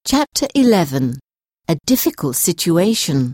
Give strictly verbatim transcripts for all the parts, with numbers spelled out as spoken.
Chapter eleven. A Difficult Situation.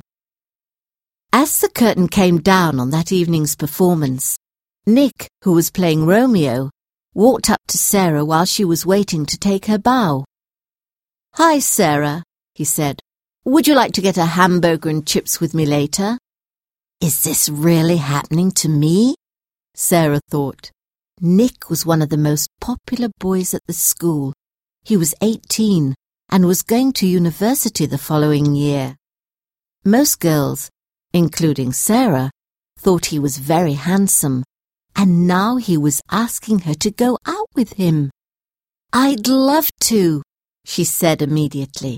As the curtain came down on that evening's performance, Nick, who was playing Romeo, walked up to Sarah while she was waiting to take her bow. "Hi, Sarah," he said. "Would you like to get a hamburger and chips with me later?" "Is this really happening to me?" Sarah thought. Nick was one of the most popular boys at the school. He was eighteen and was going to university the following year. Most girls, including Sarah, thought he was very handsome, and now he was asking her to go out with him. "I'd love to," she said immediately.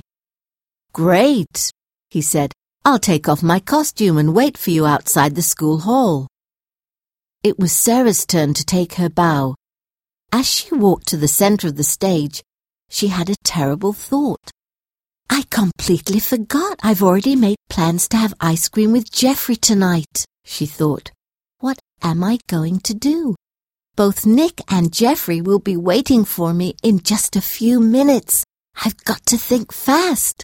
"Great," he said. "I'll take off my costume and wait for you outside the school hall." It was Sarah's turn to take her bow. As she walked to the center of the stage, she had a terrible thought. "I completely forgot I've already made plans to have ice cream with Jeffrey tonight," she thought. "What am I going to do? Both Nick and Jeffrey will be waiting for me in just a few minutes. I've got to think fast."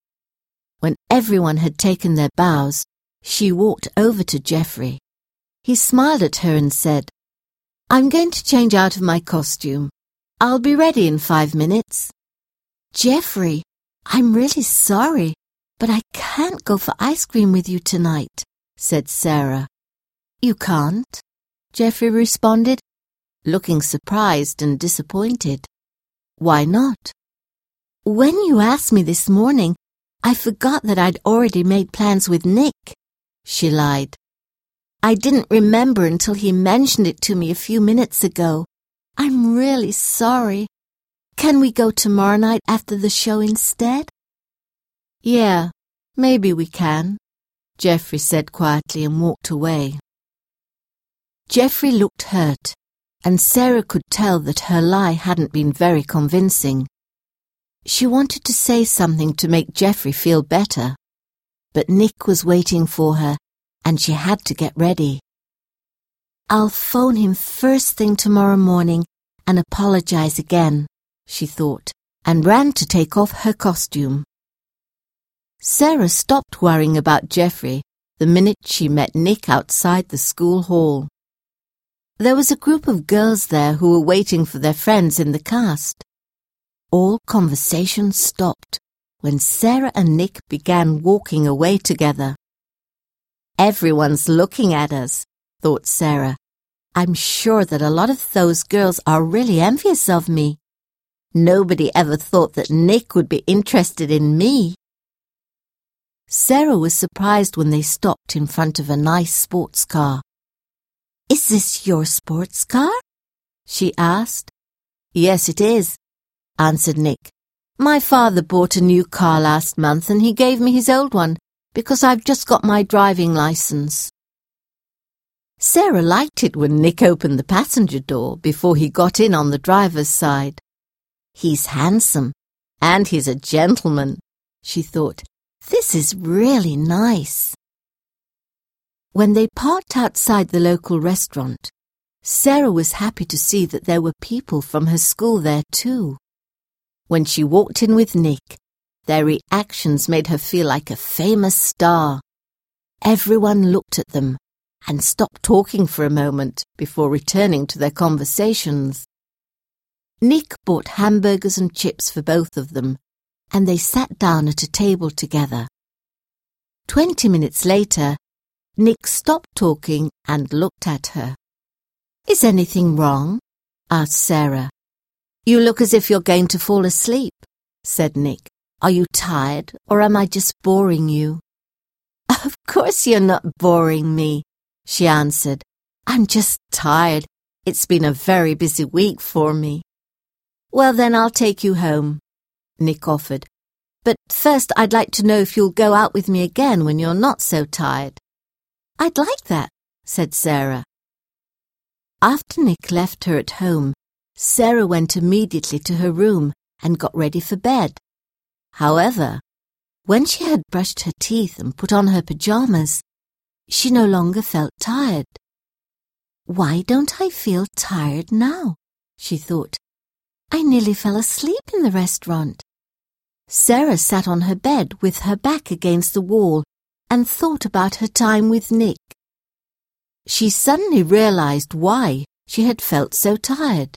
When everyone had taken their bows, she walked over to Jeffrey. He smiled at her and said, "I'm going to change out of my costume. I'll be ready in five minutes." "Jeffrey, I'm really sorry, but I can't go for ice cream with you tonight," said Sarah. "You can't?" Jeffrey responded, looking surprised and disappointed. "Why not?" "When you asked me this morning, I forgot that I'd already made plans with Nick," she lied. "I didn't remember until he mentioned it to me a few minutes ago. I'm really sorry. Can we go tomorrow night after the show instead?" "Yeah, maybe we can," Jeffrey said quietly and walked away. Jeffrey looked hurt, and Sarah could tell that her lie hadn't been very convincing. She wanted to say something to make Jeffrey feel better, but Nick was waiting for her, and she had to get ready. "I'll phone him first thing tomorrow morning and apologize again," she thought, and ran to take off her costume. Sarah stopped worrying about Jeffrey the minute she met Nick outside the school hall. There was a group of girls there who were waiting for their friends in the cast. All conversation stopped when Sarah and Nick began walking away together. "Everyone's looking at us," thought Sarah. "I'm sure that a lot of those girls are really envious of me. Nobody ever thought that Nick would be interested in me." Sarah was surprised when they stopped in front of a nice sports car. "Is this your sports car?" she asked. "Yes, it is," answered Nick. "My father bought a new car last month and he gave me his old one because I've just got my driving license." Sarah liked it when Nick opened the passenger door before he got in on the driver's side. "He's handsome, and he's a gentleman," she thought. "This is really nice." When they parked outside the local restaurant, Sarah was happy to see that there were people from her school there too. When she walked in with Nick, their reactions made her feel like a famous star. Everyone looked at them and stopped talking for a moment before returning to their conversations. Nick bought hamburgers and chips for both of them, and they sat down at a table together. Twenty minutes later, Nick stopped talking and looked at her. "Is anything wrong?" asked Sarah. "You look as if you're going to fall asleep," said Nick. "Are you tired, or am I just boring you?" "Of course you're not boring me," she answered. "I'm just tired. It's been a very busy week for me." "Well, then I'll take you home," Nick offered. "But first I'd like to know if you'll go out with me again when you're not so tired." "I'd like that," said Sarah. After Nick left her at home, Sarah went immediately to her room and got ready for bed. However, when she had brushed her teeth and put on her pajamas, she no longer felt tired. "Why don't I feel tired now?" she thought. "I nearly fell asleep in the restaurant." Sarah sat on her bed with her back against the wall and thought about her time with Nick. She suddenly realized why she had felt so tired.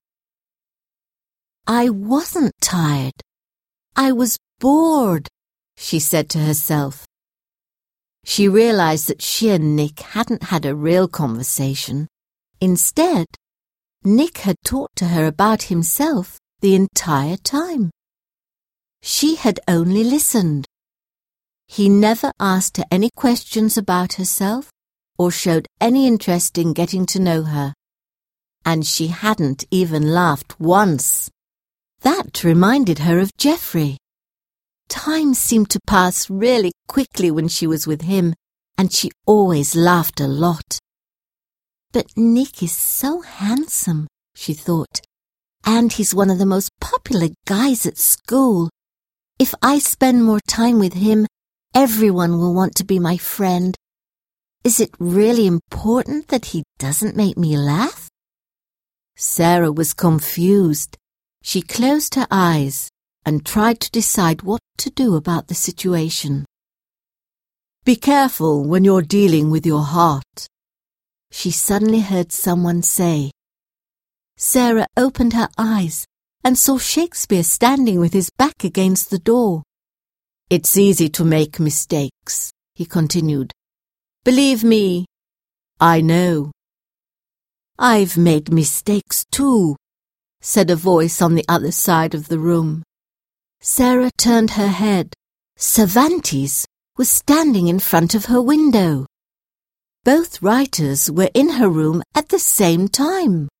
I wasn't tired. I was bored, she said to herself. She realized that she and Nick hadn't had a real conversation. Instead, Nick had talked to her about himself the entire time. She had only listened. He never asked her any questions about herself or showed any interest in getting to know her. And she hadn't even laughed once. That reminded her of Geoffrey. Time seemed to pass really quickly when she was with him, and she always laughed a lot. But Nick is so handsome, she thought, and he's one of the most popular guys at school. If I spend more time with him, everyone will want to be my friend. Is it really important that he doesn't make me laugh? Sarah was confused. She closed her eyes and tried to decide what to do about the situation. Be careful when you're dealing with your heart, she suddenly heard someone say. Sarah opened her eyes and saw Shakespeare standing with his back against the door. It's easy to make mistakes, he continued. Believe me, I know. I've made mistakes too, said a voice on the other side of the room. Sarah turned her head. Cervantes was standing in front of her window. Both writers were in her room at the same time.